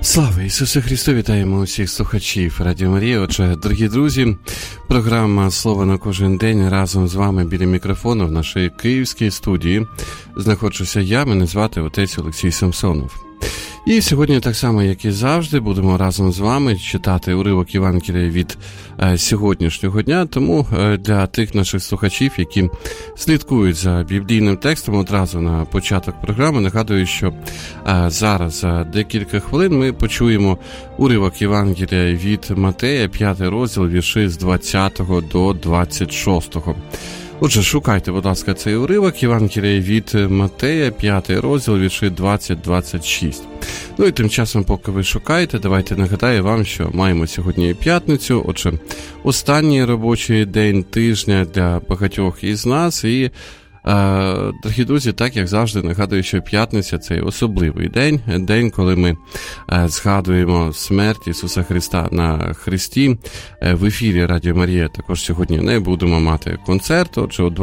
Слава Ісусу Христу! Вітаємо усіх слухачів Радіо Марія. Отже, дорогі друзі, програма «Слово на кожен день» разом з вами біля мікрофону в нашій київській студії. Знаходжуся я, мене звати отець Олексій Самсонов. І сьогодні, так само, як і завжди, будемо разом з вами читати уривок Євангелія від сьогоднішнього дня. Тому для тих наших слухачів, які слідкують за біблійним текстом, одразу на початок програми нагадую, що зараз за декілька хвилин ми почуємо уривок Євангелія від Матея, 5 розділ, вірші з 20 до 26. Отже, шукайте, будь ласка, цей уривок Євангелія від Матея, 5 розділ, вірші 20-26. Ну і тим часом, поки ви шукаєте, давайте нагадаю вам, що маємо сьогодні п'ятницю, отже, останній робочий день тижня для багатьох із нас. І, дорогі друзі, так як завжди, нагадую, що п'ятниця – це особливий день, коли ми згадуємо смерть Ісуса Христа на хресті. В ефірі Радіо Марія також сьогодні не будемо мати концерту, отже, о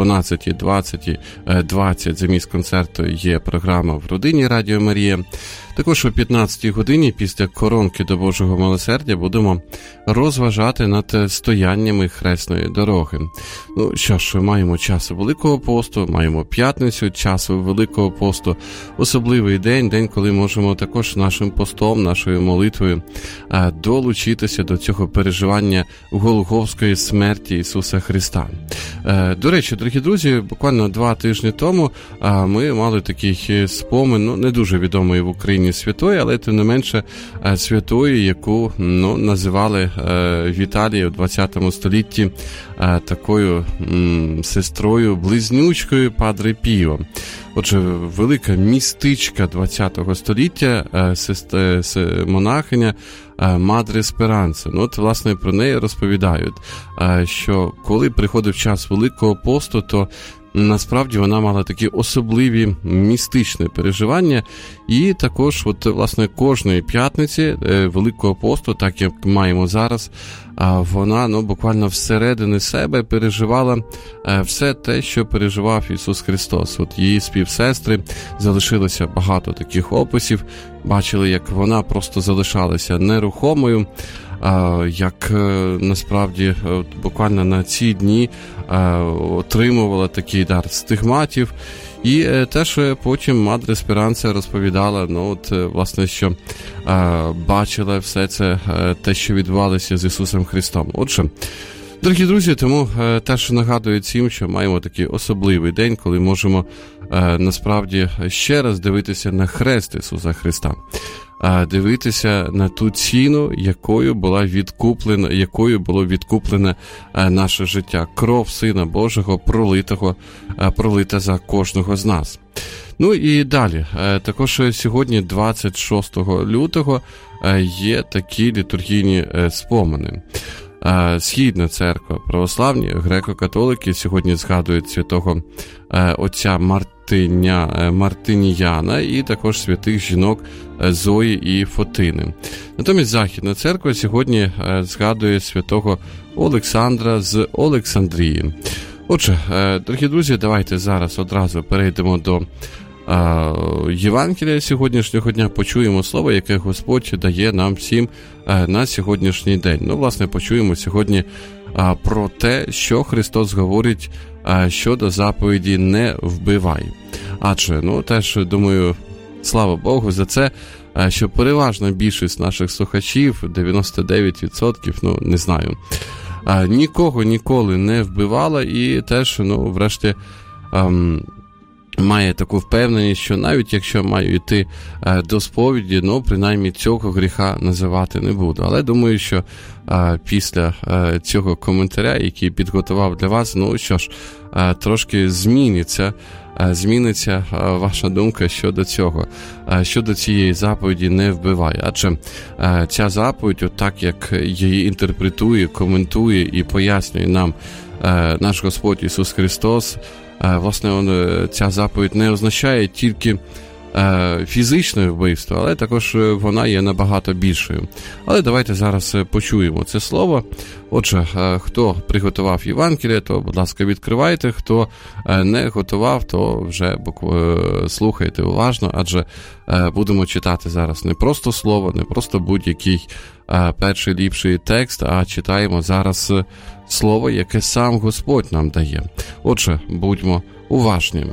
12:20 замість концерту є програма «В родині Радіо Марія». Також о 15-й годині після коронки до Божого милосердя будемо розважати над стояннями хресної дороги. Ну що ж, маємо час Великого посту, маємо п'ятницю часу Великого посту, особливий день, коли можемо також нашим постом, нашою молитвою долучитися до цього переживання голгофської смерті Ісуса Христа. До речі, дорогі друзі, буквально 2 тижні тому ми мали такий спомин, не дуже відомий в Україні святої, але тим не менше святої, яку називали в Італії у 20 столітті такою сестрою-близнючкою Падре Піо. Отже, велика містичка 20-го століття, монахиня Мадре Сперанца. От, власне, про неї розповідають, що коли приходив час Великого посту, то насправді вона мала такі особливі містичні переживання, і також, власне, кожної п'ятниці Великого посту, так як маємо зараз, вона буквально всередині себе переживала все те, що переживав Ісус Христос. От її співсестри, залишилося багато таких описів, бачили, як вона просто залишалася нерухомою, як насправді буквально на ці дні отримувала такий дар стигматів. І теж потім Мадре Сперанца розповідала, власне, що бачила все це, те, що відбувалося з Ісусом Христом. Отже, дорогі друзі, тому теж нагадую всім, що маємо такий особливий день, коли можемо насправді ще раз дивитися на хрест Ісуса Христа. Дивитися на ту ціну, якою було відкуплене наше життя. Кров Сина Божого пролита за кожного з нас. Ну і далі. Також сьогодні, 26 лютого, є такі літургійні спомини. Східна церква, православні, греко-католики сьогодні згадують святого отця Мартиніяна і також святих жінок Зої і Фотини. Натомість Західна церква сьогодні згадує святого Олександра з Олександрії. Отже, дорогі друзі, давайте зараз одразу перейдемо до Євангелія сьогоднішнього дня, почуємо слово, яке Господь дає нам всім на сьогоднішній день. Власне, почуємо сьогодні про те, що Христос говорить щодо заповіді «не вбивай». Адже, теж, думаю, слава Богу за це, що переважна більшість наших слухачів, 99%, не знаю, нікого ніколи не вбивала і теж, врешті, має таку впевненість, що навіть якщо маю йти до сповіді, принаймні цього гріха називати не буду. Але думаю, що після цього коментаря, який підготував для вас, трошки зміниться ваша думка щодо цього, щодо цієї заповіді «не вбивай». Адже ця заповідь, так як її інтерпретує, коментує і пояснює нам наш Господь Ісус Христос, власне, ця заповідь не означає тільки фізичне вбивство, але також вона є набагато більшою. Але давайте зараз почуємо це слово. Отже, хто приготував Євангеліє, то, будь ласка, відкривайте. Хто не готував, то вже слухайте уважно, адже будемо читати зараз не просто слово, не просто будь-який перший ліпший текст, а читаємо зараз слово, яке сам Господь нам дає. Отже, будьмо уважні.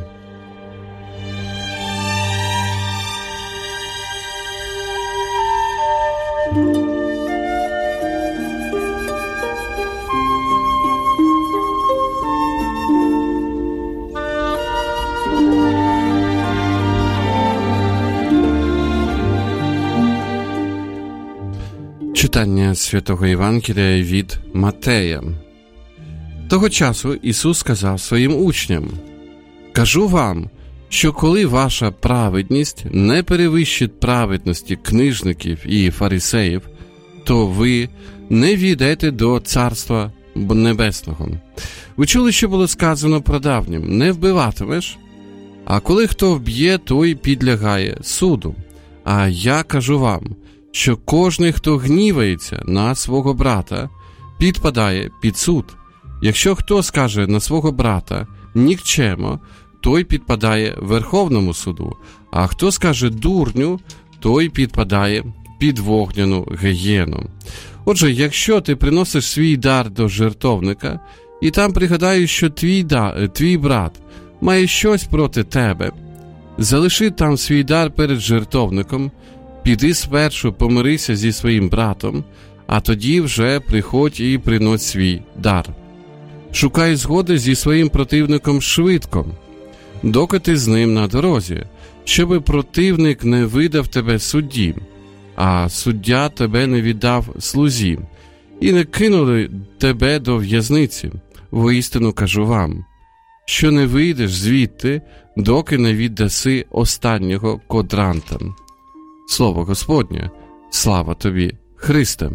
Читання Святого Євангелія від Матея. Того часу Ісус сказав своїм учням: «Кажу вам, що коли ваша праведність не перевищить праведності книжників і фарисеїв, то ви не війдете до Царства Небесного. Ви чули, що було сказано про давнім: не вбиватимеш? А коли хто вб'є, той підлягає суду. А я кажу вам, що кожний, хто гнівається на свого брата, підпадає під суд. Якщо хто скаже на свого брата нікчемо, той підпадає Верховному суду, а хто скаже дурню, той підпадає під вогняну гієну. Отже, якщо ти приносиш свій дар до жертовника, і там пригадаєш, що твій брат має щось проти тебе, залиши там свій дар перед жертовником, піди спершу помирися зі своїм братом, а тоді вже приходь і принось свій дар. Шукай згоди зі своїм противником швидко, доки ти з ним на дорозі, щоби противник не видав тебе судді, а суддя тебе не віддав слузі, і не кинули тебе до в'язниці. Воістину кажу вам, що не вийдеш звідти, доки не віддаси останнього квадранта». Слово Господнє, слава тобі, Христе!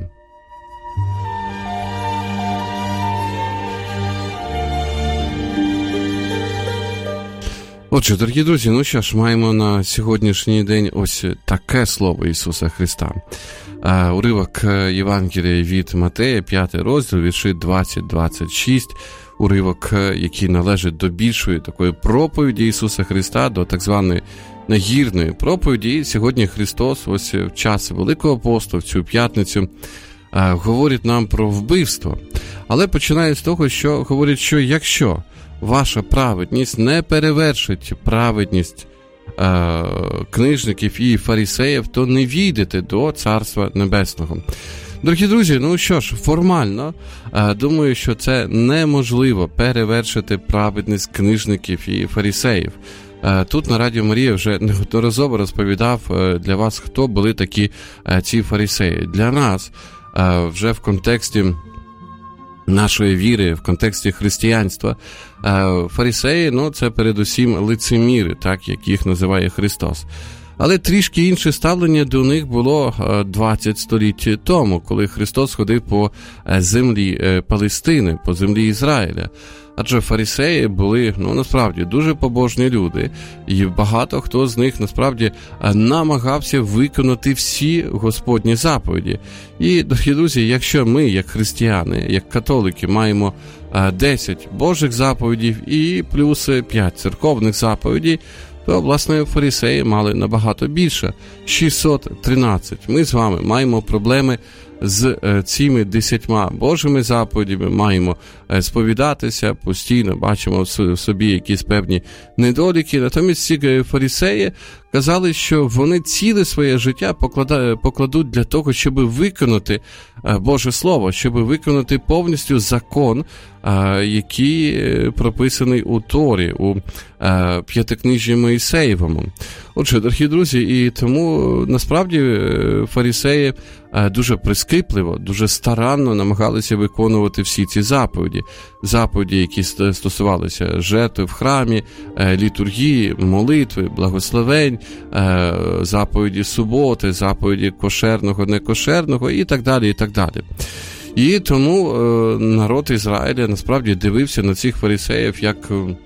Отже, дорогі друзі, ну що ж, маємо на сьогоднішній день ось таке слово Ісуса Христа. Уривок Євангелія від Матея, 5 розділ, вірші 20-26, уривок, який належить до більшої такої проповіді Ісуса Христа, до так званої нагірної проповіді. І сьогодні Христос, ось в час Великого посту, в цю п'ятницю, говорить нам про вбивство. Але починає з того, що говорить, що якщо ваша праведність не перевершить праведність книжників і фарисеїв, то не війдете до Царства Небесного. Дорогі друзі, ну що ж, формально, думаю, що це неможливо перевершити праведність книжників і фарисеїв. Тут на Радіо Марія вже неодноразово розповідав для вас, хто були такі ці фарисеї. Для нас вже в контексті нашої віри, в контексті християнства, фарисеї, ну, це передусім лицеміри, так, як їх називає Христос. Але трішки інше ставлення до них було 20 століть тому, коли Христос ходив по землі Палестини, по землі Ізраїля. Адже фарисеї були, ну, насправді, дуже побожні люди, і багато хто з них, насправді, намагався виконати всі Господні заповіді. І, дорогі друзі, якщо ми, як християни, як католики, маємо 10 Божих заповідей і плюс 5 церковних заповідей, то, власне, фарисеї мали набагато більше – 613. Ми з вами маємо проблеми з цими 10 Божими заповідями, маємо сповідатися, постійно бачимо в собі якісь певні недоліки. Натомість ці фарисеї казали, що вони ціле своє життя покладуть для того, щоб виконати Боже Слово, щоб виконати повністю закон, який прописаний у Торі, у П'ятикнижжі Моїсеєвому. Отже, дорогі друзі, і тому насправді фарисеї дуже прискіпливо, дуже старанно намагалися виконувати всі ці заповіді. Заповіді, які стосувалися жертви в храмі, літургії, молитви, благословень, заповіді суботи, заповіді кошерного, некошерного і так далі, і так далі. І тому народ Ізраїля насправді дивився на цих фарисеїв як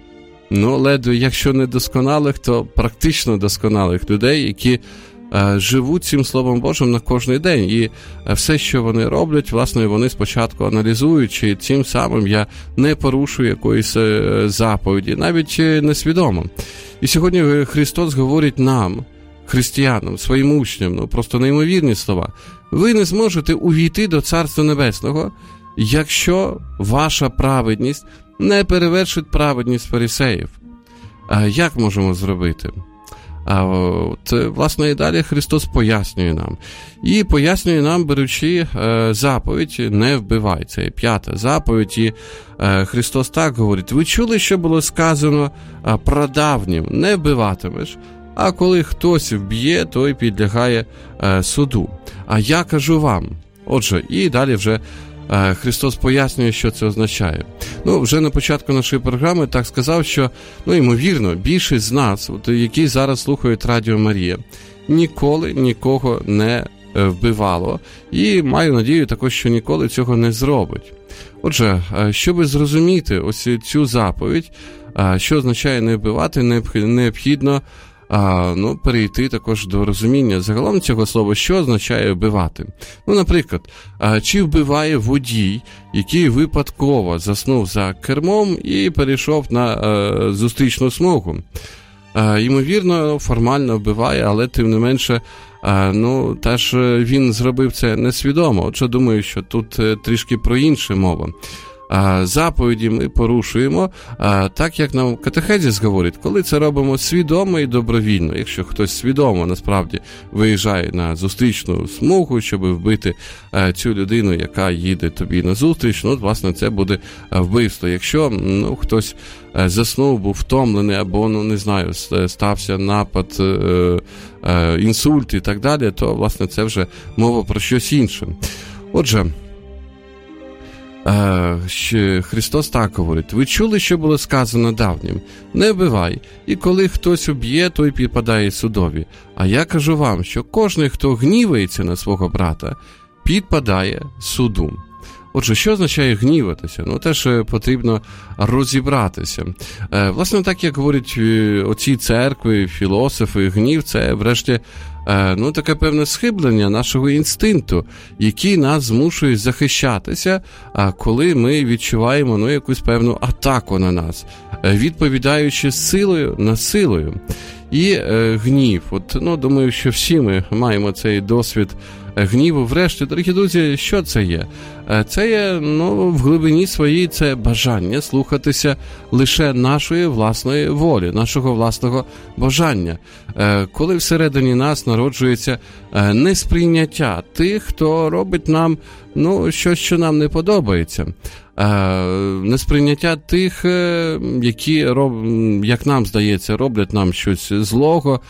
ледве, якщо не досконалих, то практично досконалих людей, які живуть цим Словом Божим на кожний день. І все, що вони роблять, власне, вони спочатку аналізують, чи цим самим я не порушую якоїсь заповіді, навіть несвідомо. І сьогодні Христос говорить нам, християнам, своїм учням, просто неймовірні слова. Ви не зможете увійти до Царства Небесного, якщо ваша праведність не перевершить праведність фарисеїв. Як можемо зробити? Власне, і далі Христос пояснює нам. І пояснює нам, беручи заповідь «Не вбивай». Це 5-та заповідь. І Христос так говорить: ви чули, що було сказано прадавнім: не вбиватимеш, а коли хтось вб'є, той підлягає суду. А я кажу вам. Отже, і далі вже Христос пояснює, що це означає. Вже на початку нашої програми так сказав, що, ймовірно, більшість з нас, які зараз слухають Радіо Марія, ніколи нікого не вбивало. І маю надію також, що ніколи цього не зробить. Отже, щоб зрозуміти ось цю заповідь, що означає не вбивати, необхідно перейти також до розуміння загалом цього слова, що означає вбивати. Наприклад, чи вбиває водій, який випадково заснув за кермом і перейшов на зустрічну смугу. Ймовірно, формально вбиває, але тим не менше, теж він зробив це несвідомо. Отже, думаю, що тут трішки про інше мова. Заповіді ми порушуємо, так як нам катехезис говорить, коли це робимо свідомо і добровільно. Якщо хтось свідомо насправді виїжджає на зустрічну смугу, щоб вбити цю людину, яка їде тобі на зустріч, власне, це буде вбивство. Якщо хтось заснув, був втомлений, або, стався напад, інсульт і так далі, то, власне, це вже мова про щось інше. Отже, Христос так говорить: ви чули, що було сказано давнім: не вбивай, і коли хтось уб'є, той підпадає судові. А я кажу вам, що кожен, хто гнівається на свого брата, підпадає суду. Отже, що означає гніватися? Теж потрібно розібратися. Власне, так як говорять оці церкви, філософи, гнів – це, врешті, таке певне схиблення нашого інстинкту, який нас змушує захищатися, коли ми відчуваємо якусь певну атаку на нас, відповідаючи силою на силою. І гнів. Думаю, що всі ми маємо цей досвід гніву. Врешті, дорогі друзі, що це є? Це є, в глибині своїй, це бажання слухатися лише нашої власної волі, нашого власного бажання. Коли всередині нас народжується несприйняття тих, хто робить нам, щось, що нам не подобається. Несприйняття тих, які, як нам здається, роблять нам щось злого,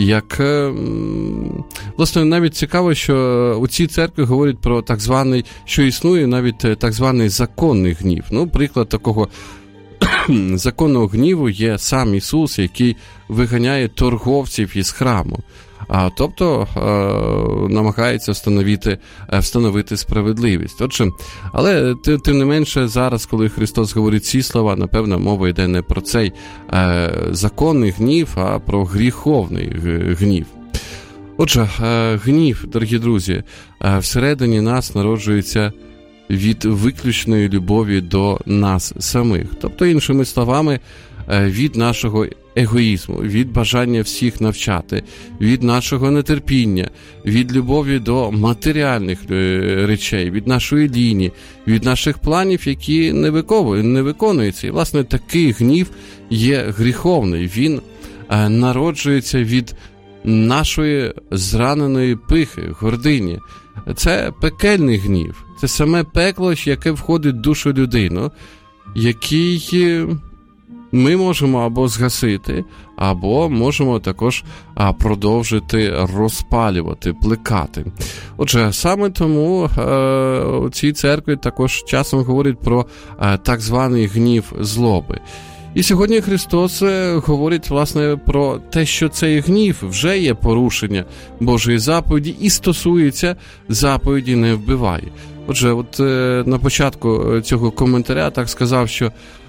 власне, навіть цікаво, що у цій церкві говорять про так званий, що існує навіть так званий законний гнів. Приклад такого законного гніву є сам Ісус, який виганяє торговців із храму. Тобто намагається встановити справедливість. Але тим не менше, зараз, коли Христос говорить ці слова, напевно, мова йде не про цей законний гнів, а про гріховний гнів. Отже, гнів, дорогі друзі, всередині нас народжується від виключної любові до нас самих. Тобто, іншими словами, від нашого егоїзму, від бажання всіх навчати, від нашого нетерпіння, від любові до матеріальних речей, від нашої лінії, від наших планів, які не виконуються. І, власне, такий гнів є гріховний. Він народжується від нашої зраненої пихи, гордині. Це пекельний гнів. Це саме пекло, яке входить в душу людини, який ми можемо або згасити, або можемо також продовжити розпалювати, плекати. Отже, саме тому у цій церкві також часом говорять про так званий гнів злоби. І сьогодні Христос говорить, власне, про те, що цей гнів вже є порушення Божої заповіді і стосується заповіді «не вбивай». Отже, на початку цього коментаря так сказав, що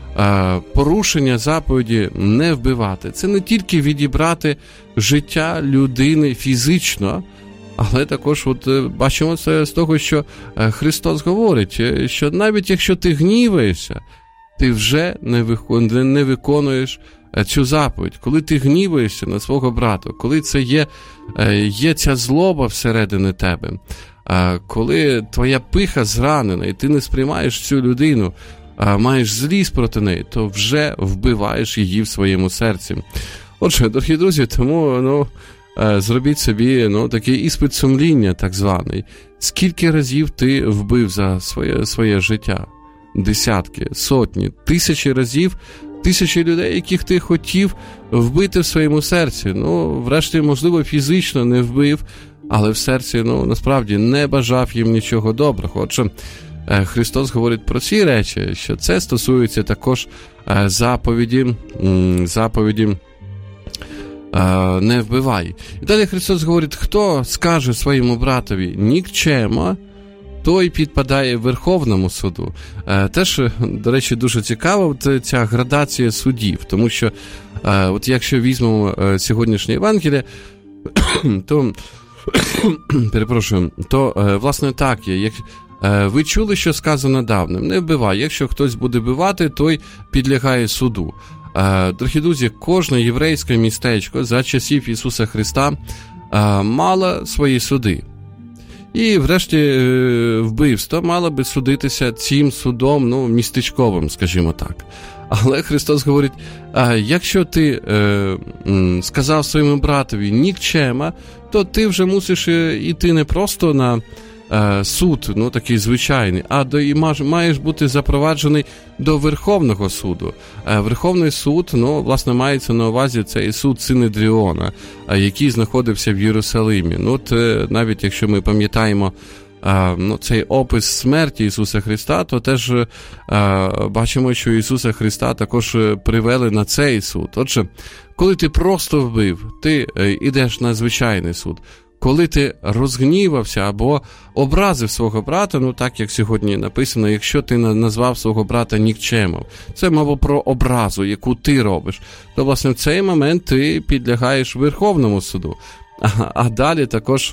порушення заповіді не вбивати. Це не тільки відібрати життя людини фізично, але також бачимо це з того, що Христос говорить, що навіть якщо ти гніваєшся, ти вже не виконуєш цю заповідь. Коли ти гніваєшся на свого брата, коли це є ця злоба всередині тебе, коли твоя пиха зранена і ти не сприймаєш цю людину, маєш злість проти неї, то вже вбиваєш її в своєму серці. Отже, дорогі друзі, тому зробіть собі такий іспит сумління, так званий. Скільки разів ти вбив за своє життя? Десятки, сотні, тисячі разів, тисячі людей, яких ти хотів вбити в своєму серці. Врешті, можливо, фізично не вбив, але в серці, насправді, не бажав їм нічого доброго. Отже, Христос говорить про ці речі, що це стосується також заповіді не вбивай. І далі Христос говорить, хто скаже своєму братові нікчема, той підпадає Верховному суду. Теж, до речі, дуже цікава ця градація судів, тому що якщо візьмемо сьогоднішнє Євангеліє, то власне так є. Ви чули, що сказано давним, не вбивай. Якщо хтось буде вбивати, той підлягає суду. Дорогі друзі, кожне єврейське містечко за часів Ісуса Христа мало свої суди. І врешті вбивство мало би судитися цим судом, містечковим, скажімо так. Але Христос говорить, якщо ти сказав своєму братові нікчема, то ти вже мусиш іти не просто на суд, такий звичайний, і маєш бути запроваджений до Верховного суду. Верховний суд, власне, мається на увазі цей суд Синедріона, який знаходився в Єрусалимі. Навіть якщо ми пам'ятаємо цей опис смерті Ісуса Христа, то теж бачимо, що Ісуса Христа також привели на цей суд. Отже, коли ти просто вбив, ти йдеш на звичайний суд. Коли ти розгнівався або образив свого брата, так як сьогодні написано, якщо ти назвав свого брата нікчемом, це мова про образу, яку ти робиш, то, власне, в цей момент ти підлягаєш Верховному суду. А далі також,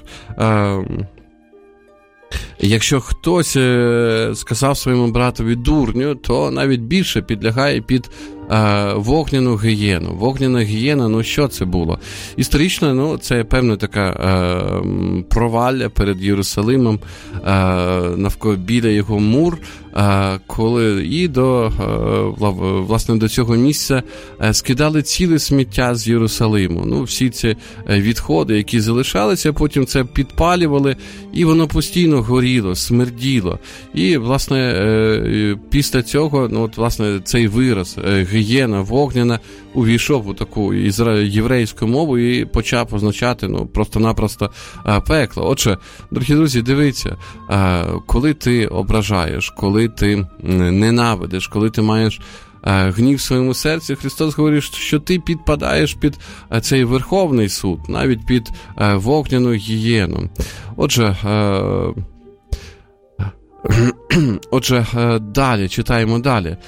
якщо хтось сказав своєму братові дурню, то навіть більше підлягає під вогняну гієну. Вогняна гієна, що це було? Історично, це певна така провалля перед Єрусалимом, навколо біля його мур, коли і власне до цього місця скидали ціле сміття з Єрусалиму. Всі ці відходи, які залишалися, потім це підпалювали, і воно постійно горіло, смерділо. І, власне, після цього, власне, цей вираз гієна вогняна увійшов у таку єврейську мову і почав означати, просто-напросто пекло. Отже, дорогі друзі, дивіться, коли ти ображаєш, коли ти ненавидиш, коли ти маєш гнів в своєму серці, Христос говорить, що ти підпадаєш під цей Верховний суд, навіть під вогняну гієну. Отже, далі, читаємо далі.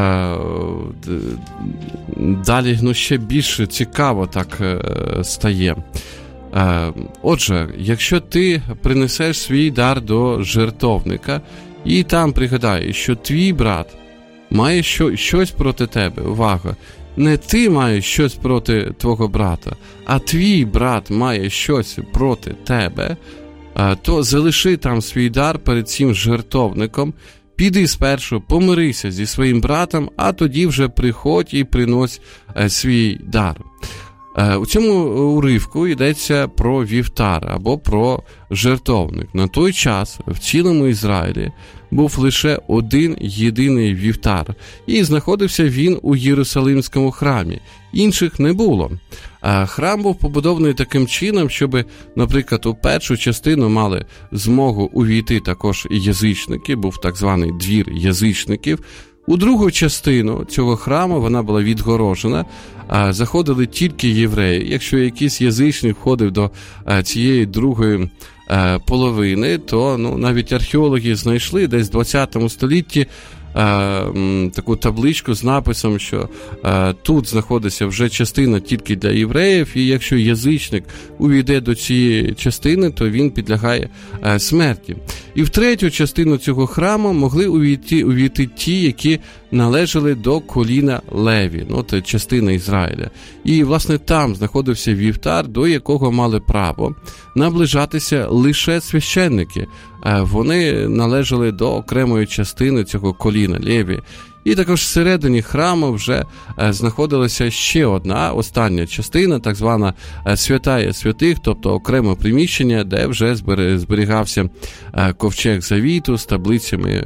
Далі, ще більше цікаво так стає. Отже, якщо ти принесеш свій дар до жертовника і там пригадаєш, що твій брат має щось проти тебе, увага, не ти маєш щось проти твого брата, а твій брат має щось проти тебе, то залиши там свій дар перед цим жертовником, піди спершу, помирися зі своїм братом, а тоді вже приходь і принось свій дар. У цьому уривку йдеться про вівтар або про жертовник. На той час в цілому Ізраїлі був лише один єдиний вівтар, і знаходився він у Єрусалимському храмі. Інших не було. Храм був побудований таким чином, щоб, наприклад, у першу частину мали змогу увійти також язичники, був так званий двір язичників. У другу частину цього храму вона була відгорожена, заходили тільки євреї. Якщо якийсь язичник входив до цієї другої половини, то навіть археологи знайшли десь в 20 столітті таку табличку з написом, що тут знаходиться вже частина тільки для євреїв, і якщо язичник увійде до цієї частини, то він підлягає смерті. І в третю частину цього храму могли увійти ті, які належали до коліна Леві, це частина Ізраїля. І, власне, там знаходився вівтар, до якого мали право наближатися лише священники. Вони належали до окремої частини цього коліна Леві. І також всередині храму вже знаходилася ще одна, остання частина, так звана святая святих, тобто окреме приміщення, де вже зберігався ковчег завіту з таблицями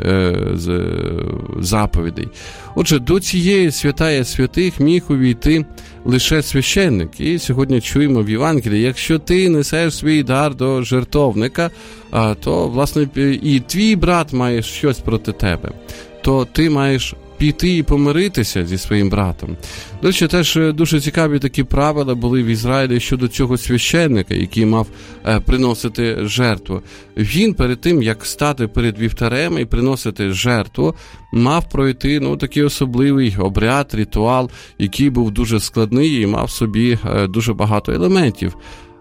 заповідей. Отже, до цієї святая святих міг увійти лише священник. І сьогодні чуємо в Євангелії, якщо ти несеш свій дар до жертовника, то, власне, і твій брат має щось проти тебе, то ти маєш піти і помиритися зі своїм братом. До речі, теж дуже цікаві такі правила були в Ізраїлі щодо цього священника, який мав приносити жертву. Він перед тим, як стати перед вівтарем і приносити жертву, мав пройти такий особливий обряд, ритуал, який був дуже складний і мав в собі дуже багато елементів.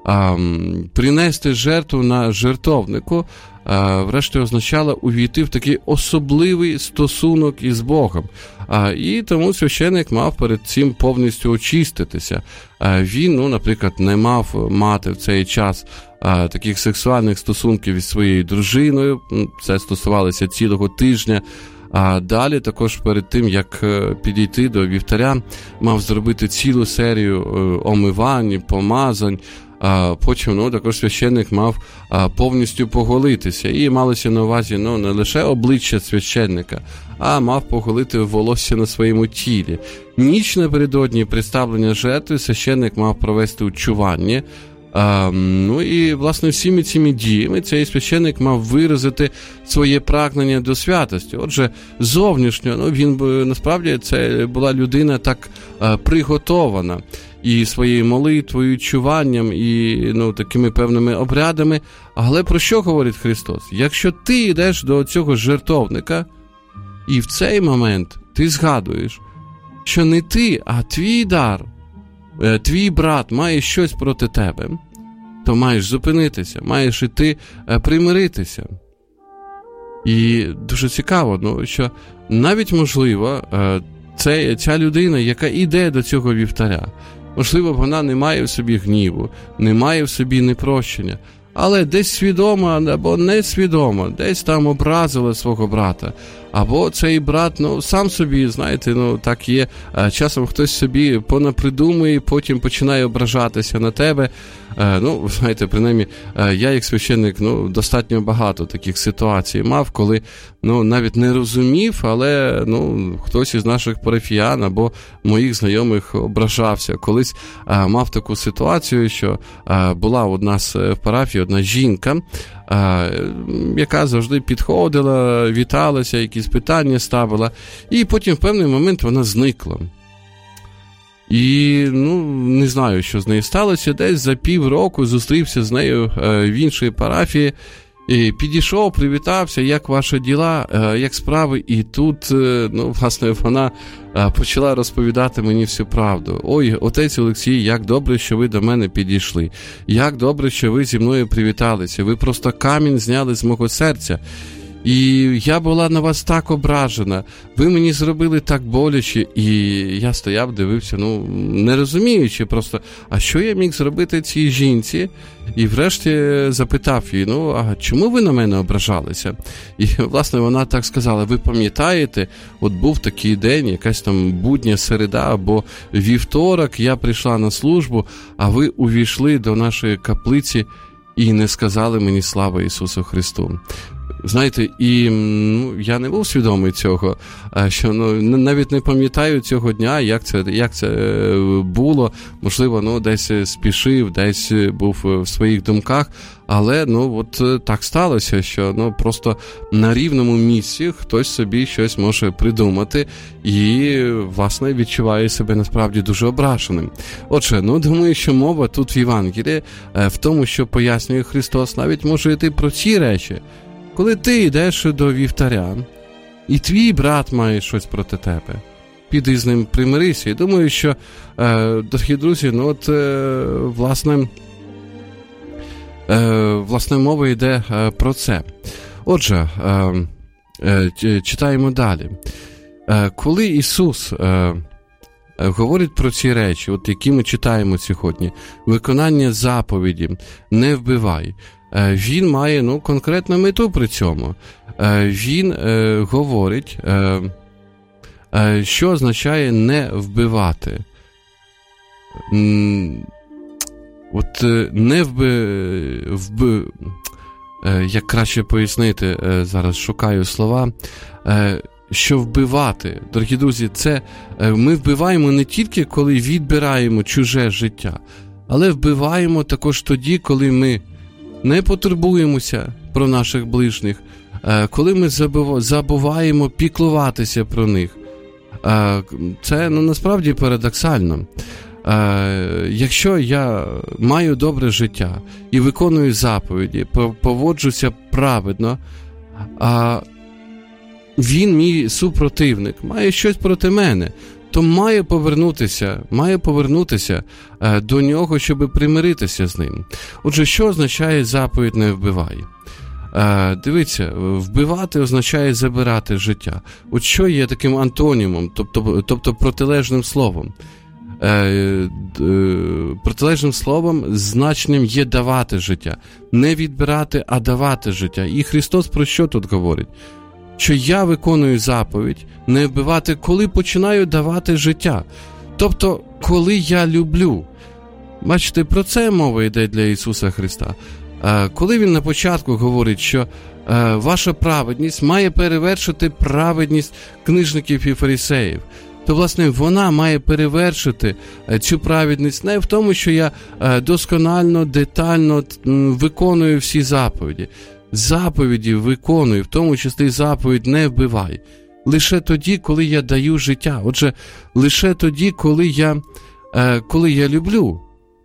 Принести жертву на жертовнику врешті означало увійти в такий особливий стосунок із Богом. І тому священик мав перед цим повністю очиститися. Він, наприклад, не мав мати в цей час таких сексуальних стосунків із своєю дружиною. Це стосувалося цілого тижня. А далі також перед тим, як підійти до вівтаря, мав зробити цілу серію омивань, помазань. Потім також священник мав повністю поголитися. І малося на увазі не лише обличчя священника, а мав поголити волосся на своєму тілі. Ніч напередодні представлення жертви священник мав провести учування. І, власне, всіми цими діями цей священник мав виразити своє прагнення до святості. Отже, зовнішньо, він, насправді, це була людина так приготована і своєю молитвою, чуванням, і такими певними обрядами. Але про що говорить Христос? Якщо ти йдеш до цього жертовника, і в цей момент ти згадуєш, що не ти, а твій дар, твій брат має щось проти тебе, то маєш зупинитися, маєш іти примиритися. І дуже цікаво, що навіть, можливо, ця людина, яка йде до цього вівтаря, можливо, вона не має в собі гніву, не має в собі непрощення, але десь свідомо або несвідомо, десь там образила свого брата. Або цей брат, сам собі, знаєте, так є, часом хтось собі понапридумує і потім починає ображатися на тебе. Знаєте, принаймні, я як священник, достатньо багато таких ситуацій мав, коли, навіть не розумів, але, хтось із наших парафіян або моїх знайомих ображався. Колись мав таку ситуацію, що була у нас в парафії одна жінка, яка завжди підходила, віталася, якісь питання ставила, і потім в певний момент вона зникла. І, не знаю, що з нею сталося, десь за півроку зустрівся з нею в іншій парафії, і підійшов, привітався, як ваші діла, як справи, і тут, власне, вона почала розповідати мені всю правду. Ой, отець Олексій, як добре, що ви до мене підійшли, як добре, що ви зі мною привіталися, ви просто камінь зняли з мого серця. І я була на вас так ображена, ви мені зробили так боляче, і я стояв, дивився, не розуміючи просто, а що я міг зробити цій жінці? І врешті запитав її, а чому ви на мене ображалися? І, власне, вона так сказала, ви пам'ятаєте, от був такий день, якась там будня, середа або вівторок, я прийшла на службу, а ви увійшли до нашої каплиці і не сказали мені слава Ісусу Христу. Знаєте, і я не був свідомий цього, що навіть не пам'ятаю цього дня, як це було, можливо, десь спішив, десь був в своїх думках, але, так сталося, що, просто на рівному місці хтось собі щось може придумати і, власне, відчуває себе насправді дуже ображеним. Отже, думаю, що мова тут в Євангелії, в тому, що пояснює Христос, навіть може йти про ці речі. Коли ти йдеш до вівтаря, і твій брат має щось проти тебе. Піди з ним примирися. І думаю, що, дорогі друзі, власне мова йде про це. Отже, читаємо далі. Коли Ісус говорить про ці речі, які ми читаємо сьогодні, виконання заповіді «не вбивай», він має конкретну мету при цьому. Він говорить, що означає «не вбивати». Як краще пояснити, зараз шукаю слова, що вбивати, дорогі друзі, це ми вбиваємо не тільки, коли відбираємо чуже життя, але вбиваємо також тоді, коли ми не потурбуємося про наших ближніх, коли ми забуваємо піклуватися про них. Це, насправді, парадоксально. Якщо я маю добре життя і виконую заповіді, поводжуся праведно, а він, мій супротивник, має щось проти мене, то маю повернутися до нього, щоб примиритися з ним. Отже, що означає заповідь «не вбивай»? Дивіться, вбивати означає забирати життя. От що є таким антонімом, тобто протилежним словом? Протилежним словом, значенням є давати життя. Не відбирати, а давати життя. І Христос про що тут говорить? Що я виконую заповідь не вбивати, коли починаю давати життя. Тобто, коли я люблю. Бачите, про це мова йде для Ісуса Христа. Коли Він на початку говорить, що ваша праведність має перевершити праведність книжників і фарисеїв, то, власне, вона має перевершити цю праведність не в тому, що я досконально, детально виконую всі заповіді. Заповіді виконую, в тому числі заповідь «не вбивай». Лише тоді, коли я даю життя. Отже, лише тоді, коли я люблю.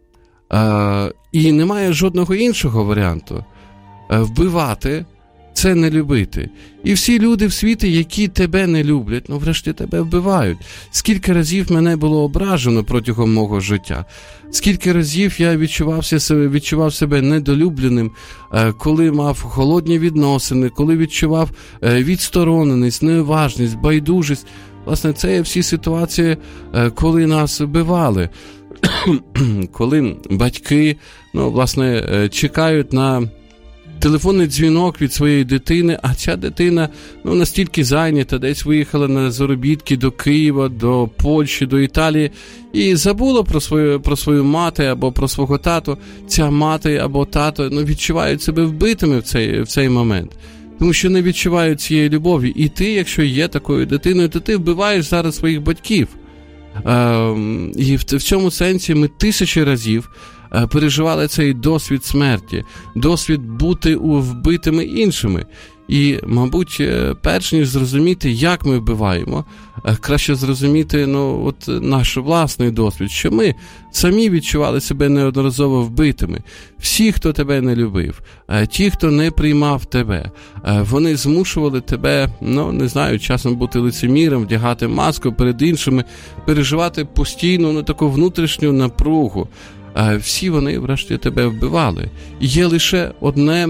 І немає жодного іншого варіанту. Вбивати – це не любити. І всі люди в світі, які тебе не люблять, врешті тебе вбивають. Скільки разів мене було ображено протягом мого життя. Скільки разів я відчував себе недолюбленим, коли мав холодні відносини, коли відчував відстороненість, неуважність, байдужість. Власне, це є всі ситуації, коли нас вбивали. Коли батьки, чекають на телефонний дзвінок від своєї дитини, а ця дитина настільки зайнята, десь виїхала на заробітки до Києва, до Польщі, до Італії і забула про свою мати або про свого тату. Ця мати або тато відчувають себе вбитими в цей момент, тому що не відчувають цієї любові. І ти, якщо є такою дитиною, то ти вбиваєш зараз своїх батьків. І в цьому сенсі ми 1000 разів переживали цей досвід смерті, досвід бути вбитими іншими. І, мабуть, перш ніж зрозуміти, як ми вбиваємо, краще зрозуміти наш власний досвід, що ми самі відчували себе неодноразово вбитими. Всі, хто тебе не любив, ті, хто не приймав тебе, вони змушували тебе, часом бути лицеміром, вдягати маску перед іншими, переживати постійну таку внутрішню напругу. Всі вони, врешті, тебе вбивали. І є лише одне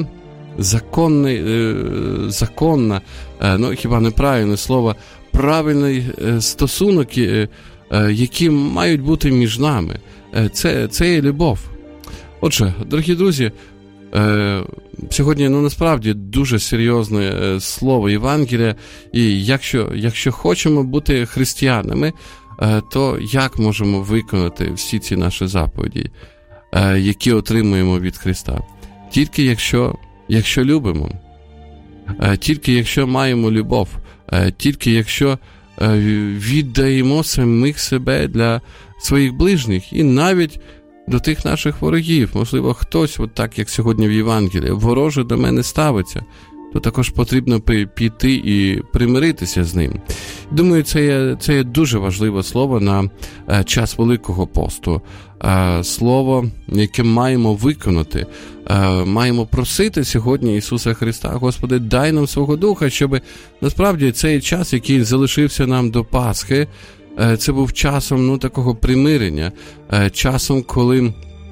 законне, хіба неправильне слово, правильний стосунок, які мають бути між нами. Це є любов. Отже, дорогі друзі, сьогодні, насправді, дуже серйозне слово Євангелія, і якщо хочемо бути християнами, то як можемо виконати всі ці наші заповіді, які отримуємо від Христа? Тільки якщо любимо, тільки якщо маємо любов, тільки якщо віддаємо самих себе для своїх ближніх і навіть до тих наших ворогів. Можливо, хтось, так як сьогодні в Євангелії, вороже до мене ставиться, то також потрібно піти і примиритися з ним. Думаю, це є дуже важливе слово на час Великого посту. Слово, яке маємо виконати. Маємо просити сьогодні Ісуса Христа: Господи, дай нам свого Духа, щоб насправді цей час, який залишився нам до Пасхи, це був часом такого примирення, часом, коли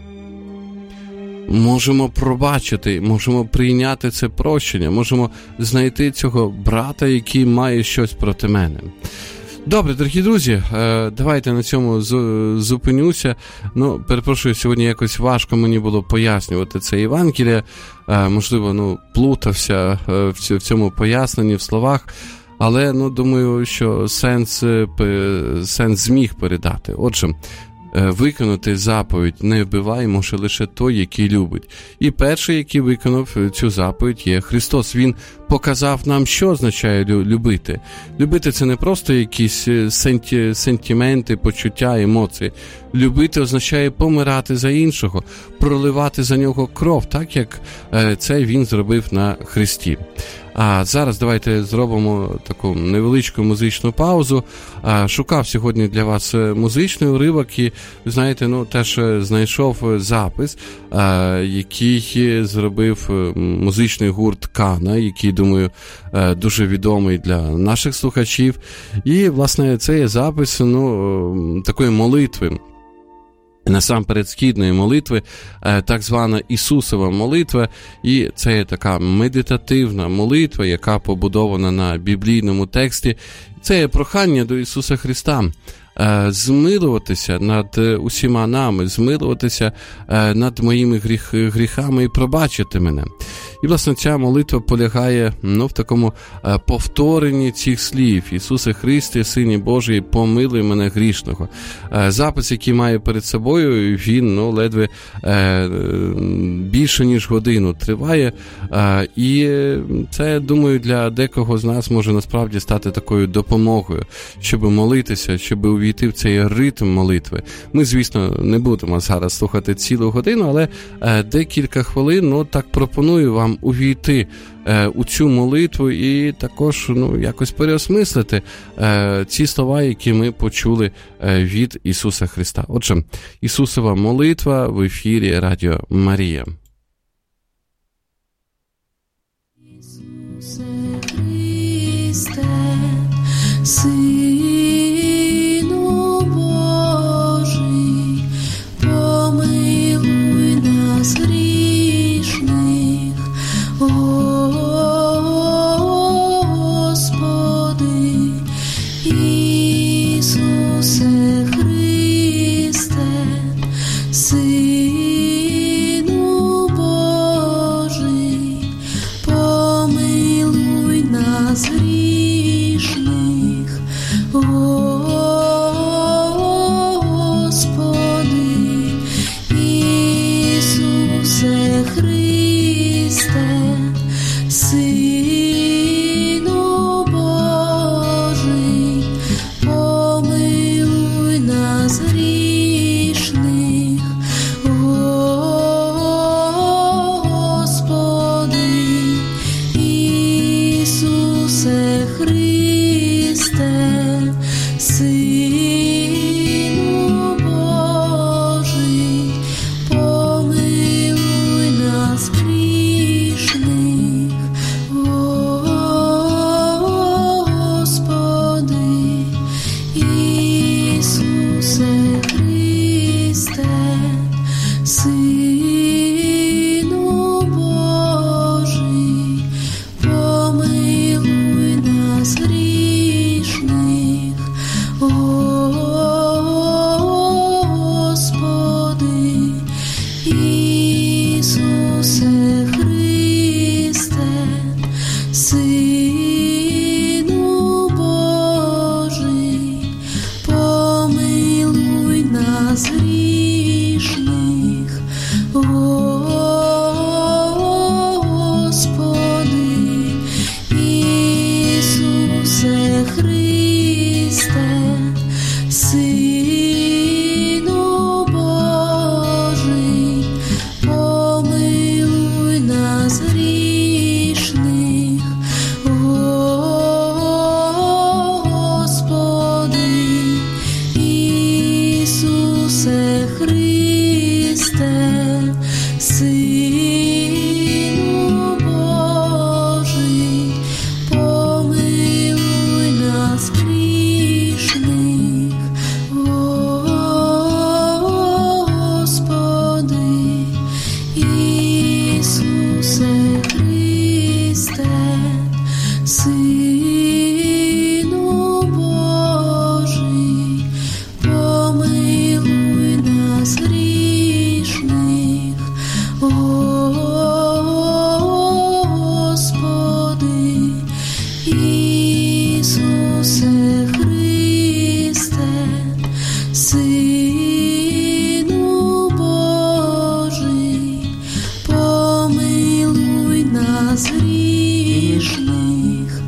можемо пробачити, можемо прийняти це прощення, можемо знайти цього брата, який має щось проти мене. Добре, дорогі друзі, давайте на цьому зупинюся. Перепрошую, сьогодні якось важко мені було пояснювати це Євангеліє. Можливо, плутався в цьому поясненні, в словах. Але, думаю, що сенс зміг передати. Отже, виконати заповідь «Не вбивай» може лише той, який любить. І перший, який виконав цю заповідь, є Христос. Він показав нам, що означає любити. Любити – це не просто якісь сентименти, почуття, емоції. Любити означає помирати за іншого, проливати за нього кров, так як це він зробив на Христі. А зараз давайте зробимо таку невеличку музичну паузу. Шукав сьогодні для вас музичний уривок і, ви знаєте, теж знайшов запис, який зробив музичний гурт Кана, який, думаю, дуже відомий для наших слухачів. І, власне, це є запис такої молитви. Насамперед східної молитви, так звана Ісусова молитва, і це є така медитативна молитва, яка побудована на біблійному тексті. Це є прохання до Ісуса Христа змилуватися над усіма нами, змилуватися над моїми гріхами і пробачити мене. І, власне, ця молитва полягає в такому повторенні цих слів: Ісусе Христе, Сині Божий, помилуй мене грішного. Запис, який маю перед собою, він ледве більше ніж годину триває. І це, думаю, для декого з нас може насправді стати такою допомогою, щоб молитися, щоб увійти в цей ритм молитви. Ми, звісно, не будемо зараз слухати цілу годину, але декілька хвилин, так пропоную вам увійти у цю молитву і також якось переосмислити ці слова, які ми почули від Ісуса Христа. Отже, Ісусова молитва в ефірі Радіо Марія. Ісусе Христе, Сину Божий, помилуй нас грішних, Господи. Ісусе Христе, Сину Божий, помилуй нас грішних, Господи. Ісусе Христе, Сину Божий, помилуй нас грішних, Господи. Ісусе Христе, Сину Божий, помилуй нас грішних, Господи. Ісусе Христе, Сину Божий, помилуй нас грішних, Господи. Ісусе Христе, Сину Божий, помилуй нас грішних, Господи. Ісусе Христе, Сину Божий, помилуй нас грішних, нас грішних,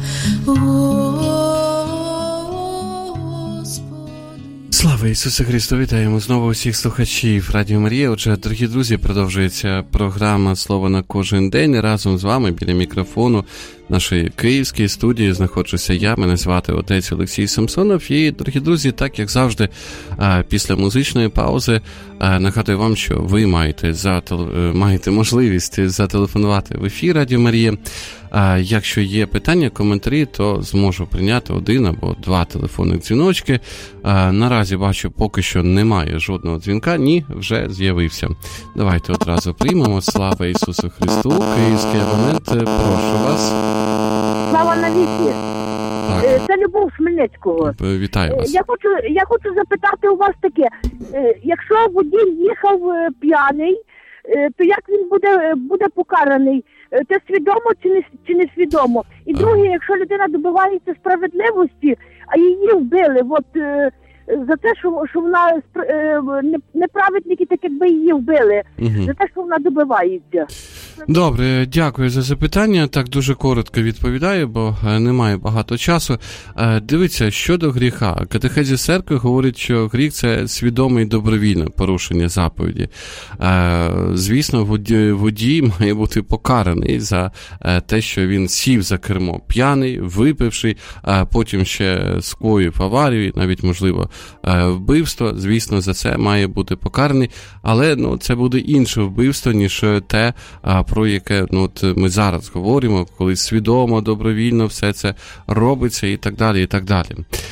Слава Ісусу Христу! Вітаємо знову усіх слухачів Радіо Марія. Отже, дорогі друзі, продовжується програма «Слово на кожен день». Разом з вами біля мікрофону нашої київської студії знаходжуся я. Мене звати отець Олексій Самсонов. І, дорогі друзі, так як завжди, після музичної паузи нагадую вам, що ви маєте можливість зателефонувати в ефір Радіо Марія. Якщо є питання, коментарі, то зможу прийняти 1 або 2 телефонних дзвіночки. Наразі бачу, поки що немає жодного дзвінка. Ні, вже з'явився. Давайте одразу приймемо. Слава Ісусу Христу. Київський абонент, прошу вас. Слава навіки. Це Любов з Хмельницького. Вітаю вас. Я хочу запитати у вас таке. Якщо водій їхав п'яний, то як він буде покараний? Це свідомо чи не свідомо? І друге, якщо людина добивається справедливості, а її вбили, за те, що вона неправедники, так якби її вбили, за те, що вона добивається. Добре, дякую за запитання. Так, дуже коротко відповідаю, бо немає багато часу. Дивіться, щодо гріха. Катехизис церкви говорить, що гріх – це свідоме і добровільне порушення заповіді. Звісно, водій має бути покараний за те, що він сів за кермо п'яний, випивши, а потім ще скоїв аварію, навіть, можливо, вбивство. Звісно, за це має бути покараний, але це буде інше вбивство, ніж те, про яке ми зараз говоримо, коли свідомо, добровільно все це робиться і так далі, і так далі.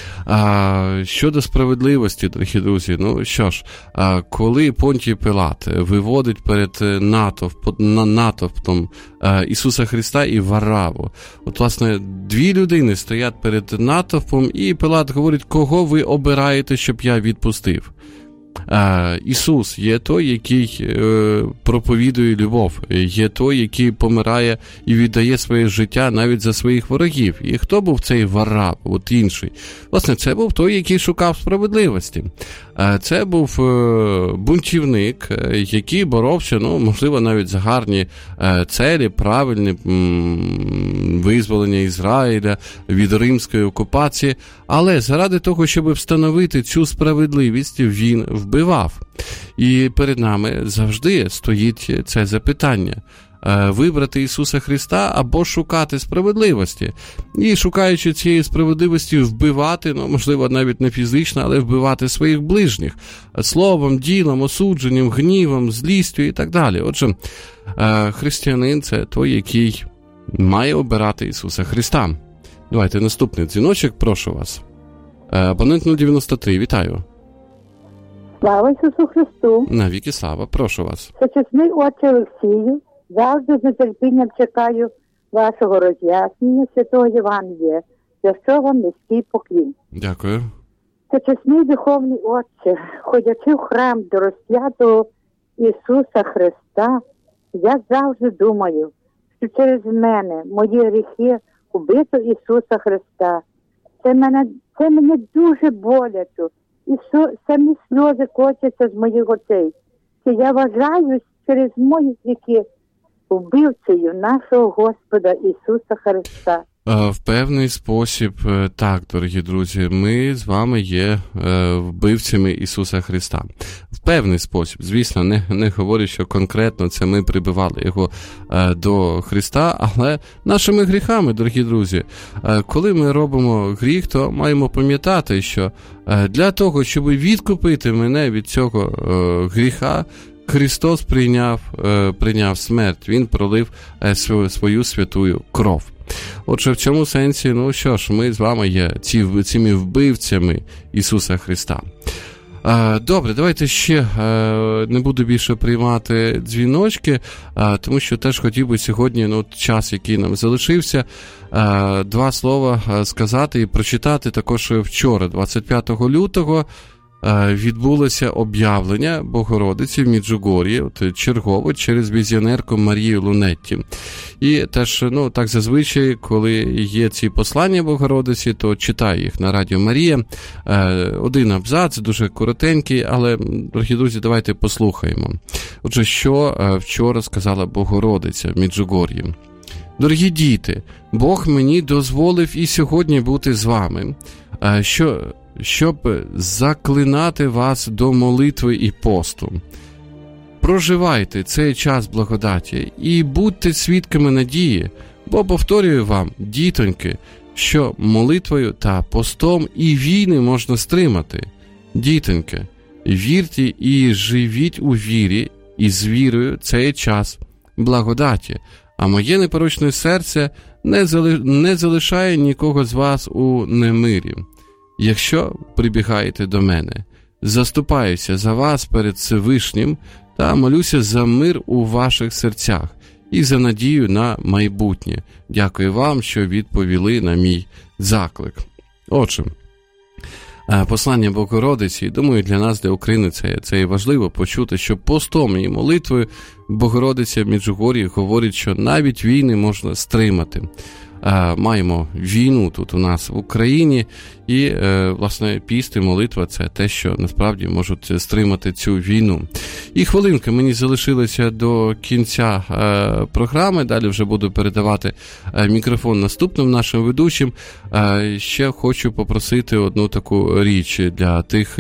Щодо справедливості, дорогі друзі, коли Понтій Пилат виводить перед натовпом Ісуса Христа і Варраву, власне, 2 людини стоять перед натовпом, і Пилат говорить, кого ви обираєте, щоб я відпустив? Ісус є той, який проповідує любов, є той, який помирає і віддає своє життя навіть за своїх ворогів. І хто був цей Варрав, інший? Власне, це був той, який шукав справедливості. Це був бунтівник, який боровся, можливо, навіть за гарні цілі, правильне визволення Ізраїля від римської окупації, але заради того, щоб встановити цю справедливість, він вбивав. І перед нами завжди стоїть це запитання. Вибрати Ісуса Христа або шукати справедливості. І шукаючи цієї справедливості вбивати, можливо, навіть не фізично, але вбивати своїх ближніх. Словом, ділом, осудженням, гнівом, злістю і так далі. Отже, християнин – це той, який має обирати Ісуса Христа. Давайте наступний дзвіночок, прошу вас. Абонент 093, вітаю. Слава Ісусу Христу. Навіки слава, прошу вас. Всечесний отче Олексію, завжди з нетерпінням чекаю вашого роз'яснення Святого Євангелія, за що вам низький поклін. Дякую. Всечесний духовний отче, ходячи в храм до розп'ятого Ісуса Христа, я завжди думаю, що через мене, мої гріхи, убито Ісуса Христа. Це мене дуже боляче, і самі сльози котяться з моїх очей. Що я вважаю через мої гріхи вбивцею нашого Господа Ісуса Христа. В певний спосіб, так, дорогі друзі, ми з вами є вбивцями Ісуса Христа. В певний спосіб, звісно, не говорю, що конкретно це ми прибивали його до Христа, але нашими гріхами, дорогі друзі, коли ми робимо гріх, то маємо пам'ятати, що для того, щоб відкупити мене від цього гріха, Христос прийняв смерть, Він пролив свою святую кров. Отже, в цьому сенсі, ми з вами є цими вбивцями Ісуса Христа. Добре, давайте ще не буду більше приймати дзвіночки, тому що теж хотів би сьогодні, час, який нам залишився, 2 слова сказати і прочитати. Також вчора, 25 лютого, відбулося об'явлення Богородиці в Меджугор'ї, чергово через візіонерку Марію Лунетті. І теж, так зазвичай, коли є ці послання Богородиці, то читаю їх на Радіо Марія. 1 абзац, дуже коротенький, але, дорогі друзі, давайте послухаємо. Отже, що вчора сказала Богородиця в Меджугор'ї. Дорогі діти, Бог мені дозволив і сьогодні бути з вами, щоб заклинати вас до молитви і посту. Проживайте цей час благодаті і будьте свідками надії, бо повторюю вам, дітоньки, що молитвою та постом і війни можна стримати. Дітоньки, вірте і живіть у вірі, і з вірою цей час благодаті, а моє непорочне серце не залишає нікого з вас у немирі. Якщо прибігаєте до мене, заступаюся за вас перед Всевишнім та молюся за мир у ваших серцях і за надію на майбутнє. Дякую вам, що відповіли на мій заклик. Отже, послання Богородиці, думаю, для нас, для України, це і важливо почути, що постом і молитвою Богородиця в Меджугор'ї говорить, що навіть війни можна стримати. Маємо війну тут у нас в Україні, і, власне, піст і молитва – це те, що насправді можуть стримати цю війну. І хвилинка мені залишилася до кінця програми, далі вже буду передавати мікрофон наступним нашим ведучим. Ще хочу попросити одну таку річ для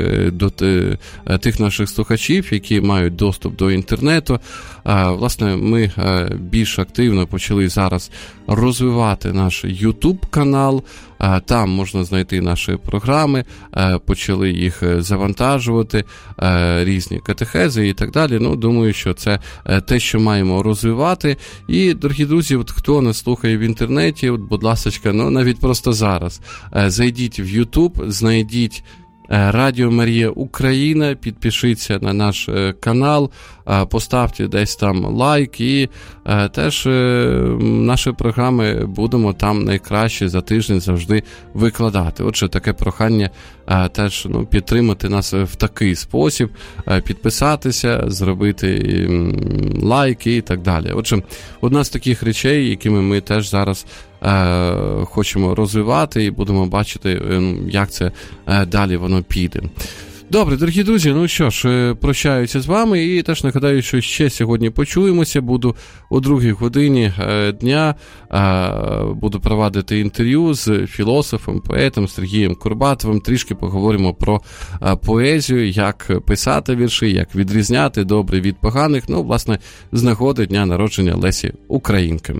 тих наших слухачів, які мають доступ до інтернету. Власне, ми більш активно почали зараз розвивати наш YouTube-канал, там можна знайти наші програми, почали їх завантажувати, різні катехези і так далі. Ну, думаю, що це те, що маємо розвивати. І, дорогі друзі, хто нас слухає в інтернеті, будь ласка, навіть просто зараз, зайдіть в YouTube, знайдіть Радіо Марія Україна, підпишіться на наш канал, поставте десь там лайк і теж наші програми будемо там найкраще за тиждень завжди викладати. Отже, таке прохання теж підтримати нас в такий спосіб, підписатися, зробити лайки і так далі. Отже, одна з таких речей, якими ми теж зараз хочемо розвивати і будемо бачити, як це далі воно піде. Добре, дорогі друзі, ну що ж, прощаюся з вами і теж нагадаю, що ще сьогодні почуємося, буду о 2-й годині дня, буду провадити інтерв'ю з філософом, поетом Сергієм Курбатовим, трішки поговоримо про поезію, як писати вірші, як відрізняти добре від поганих, власне, з нагоди дня народження Лесі Українки.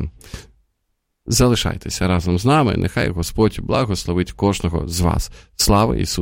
Залишайтеся разом з нами, нехай Господь благословить кожного з вас. Слава Ісусу!